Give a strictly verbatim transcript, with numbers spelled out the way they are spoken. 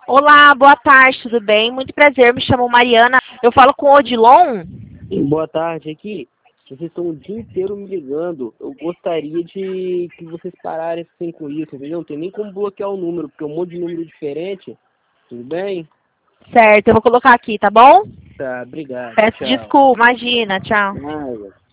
Olá, boa tarde, tudo bem? Muito prazer, me chamo Mariana. Eu falo com o Odilon? Boa tarde, aqui. Vocês estão o dia inteiro me ligando. Eu gostaria de que vocês parassem com isso, entendeu? Não tem nem como bloquear o número, porque é um monte de número diferente. Tudo bem? Certo, eu vou colocar aqui, tá bom? Tá, obrigado. Peço Tchau. desculpa, imagina, tchau. Nada.